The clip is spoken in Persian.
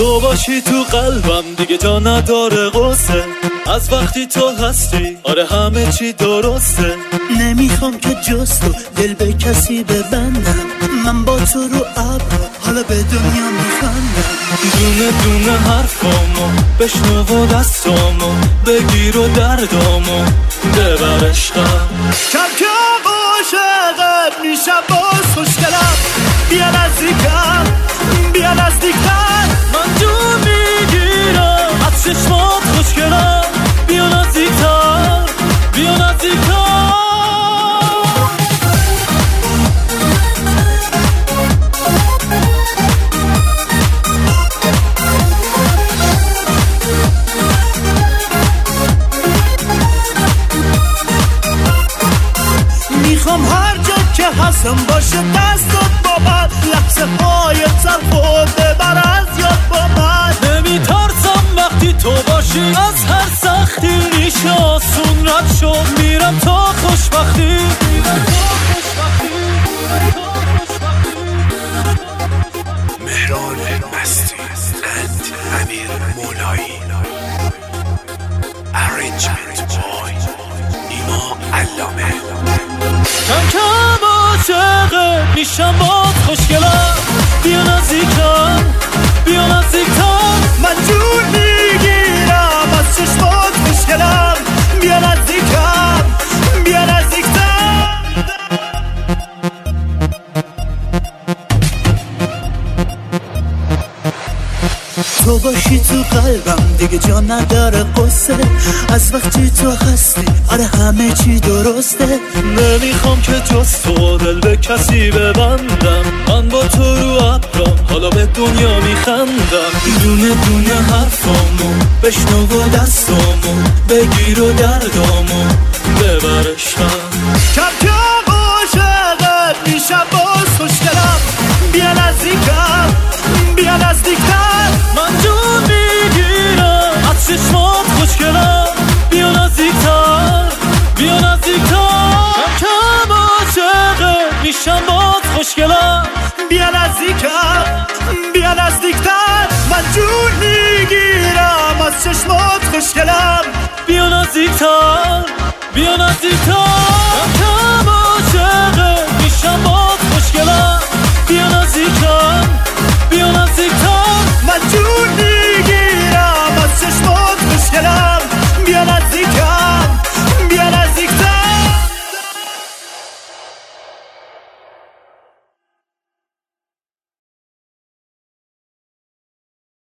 تو باشی تو قلبم دیگه جا نداره قصه، از وقتی تو هستی آره همه چی درسته. نمیخوام که جز تو دل به کسی ببندم، من با تو رو ابر حالا به دنیا میخندم. دونه دونه حرفامو بشنو و دستامو بگیر و دردامو ببر عشقم. کم کم عاشقت میشم باز خوشگلم، بیا نزدیکم بیا نزدیکتر، من جون میگیرم از چشمات خوشگلم، بیا نزدیکتر بیا نزدیکتر. میخوام هر جا که هستم باشه دستت با من، لحظه های سرخور ببر از یاد با من. نمیترسم وقتی تو باشی از هر سختی، میشه آسون رد شد میرم تا خوشبختی. مهران مستی and امیر مولایی. Arrangement by نیما علامه. کم کم عاشقت میشم باز خوشگلم، بیا نزدیکم بیا نزدیکتر، من جون میگیرم از چشمات خوشگلم، بیا نزدیکم بیا نزدیکتر. تو باشی تو قلبم دیگه جا نداره قصه، از وقتی تو هستی آره همه چی درسته. نمیخوام که جز تو دل به کسی ببندم، من با تو رو ابرام حالا به دنیا میخندم. دونه دونه حرفامو بشنو و دستامو بگیر و دردامو ببر عشقم. کم کم عاشقت میشم باز خوشگلم، بیا نزدیکم بیا نزدیکتر، من جون میگیرم از چشمات خوشگلم، بیا نزدیکتر بیا نزدیکتر. کم کم عاشقت میشم باز خوشگلم، بیا نزدیکم بیا نزدیکتر، من جون میگیرم از چشمات خوشگلم، بیا نزدیکتر بیا نزدیکتر.